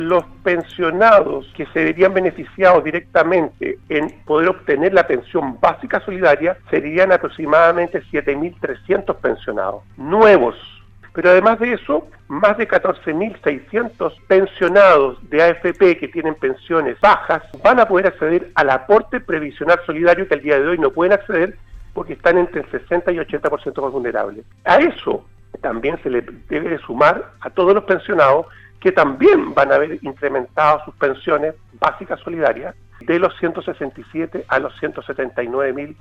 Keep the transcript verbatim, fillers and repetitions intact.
Los pensionados que se verían beneficiados directamente en poder obtener la pensión básica solidaria serían aproximadamente siete mil trescientos pensionados nuevos. Pero además de eso, más de catorce mil seiscientos pensionados de A F P que tienen pensiones bajas van a poder acceder al aporte previsional solidario que al día de hoy no pueden acceder porque están entre el sesenta y ochenta por ciento más vulnerables. A eso también se le debe sumar a todos los pensionados que también van a haber incrementado sus pensiones básicas solidarias de los ciento sesenta y siete a los ciento setenta y nueve mil